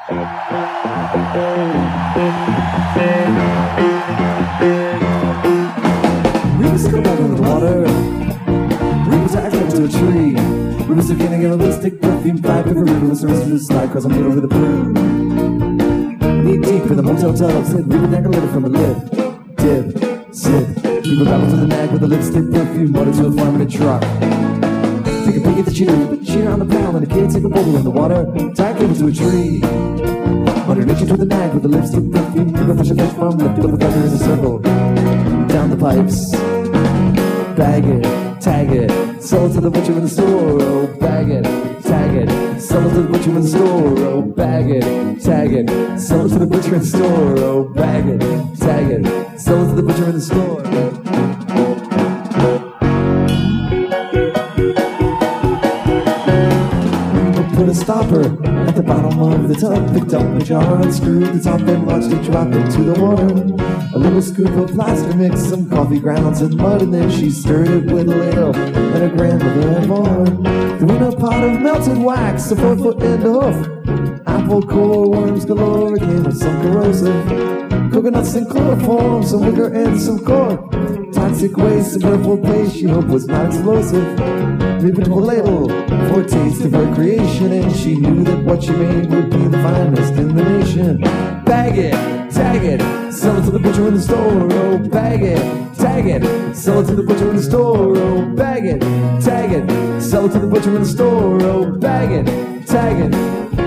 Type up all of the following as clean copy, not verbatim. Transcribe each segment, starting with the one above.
Rivers come out in the water. Rivers are acting to a tree. Rivers are getting a lipstick, perfume, fly, paper, rivers, the rest of the slide, cause I'm good over the pool. Knee deep in the motel tub, said river dank a little from a lip. Dip, sip. People babble to the nag with a lipstick, perfume, water to a farm in a truck. Take a peek at the cheater, put the cheater on the panel, and the kid take a bowl in the water, tie a cable to a tree. Underneath you to the nag with the lipstick, perfume, people push a fish from, lift up a feather in a circle. Down the pipes, bag it, tag it, sell it to the butcher in the store, oh, bag it, tag it, sell it to the butcher in the store, oh, bag it, tag it, sell it to the butcher in the store, oh, bag it, tag it, sell it to the butcher in the store. Put a stopper at the bottom of the tub, picked up a jar, unscrewed the top and watched it drop into the water. A little scoop of plaster mixed some coffee grounds and mud, and then she stirred it with a ladle that her grandmother had born. Threw in a pot of melted wax, a 4-foot and a hoof, apple core, worms galore, a can of some corrosive, coconuts and chloroform, some wicker and some cork, toxic waste, a purple paste she hoped was not explosive. Reputable label for a taste of her creation, and she knew that what she made would be the finest in the nation. Bag it, tag it, sell it to the butcher in the store, oh, bag it, tag it, sell it to the butcher in the store, oh, bag it, tag it, sell it to the butcher in the store, oh, bag it, tag it,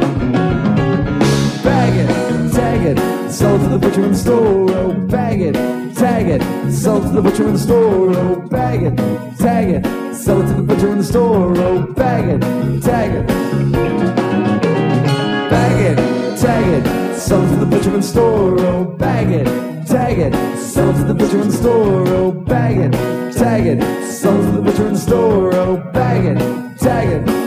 bag it, tag it, sell it to the butcher in the store, oh, bag it, tag it, sell it to the butcher in the store, oh, bag it, tag it, sell it to the butcher in the store, oh, bag it, tag it, bag it, tag it, sell it to the butcher in the store, oh, bag it, tag it, sell it to the butcher in the store, oh, bag it, tag it, sell it to the butcher in the store, oh, bag it, tag it.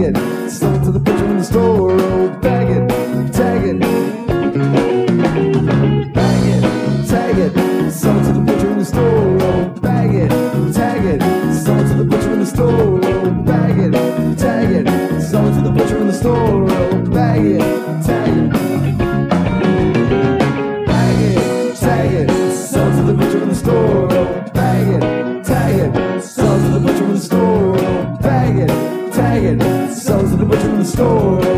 it, sell it to the butcher in the store, oh, bag it, tag it. Bag it, tag it, sell it to the butcher in the store, oh, bag it, tag it, sell it to the butcher in the store, oh, bag it, tag it, sell it to the butcher in the store, oh, bag it, tag it. Bag it, tag it, sell it to the butcher in the store, oh, bag it, tag it, sell it to the butcher in the store, oh, bag it, tag it, sell it to the butcher in the store.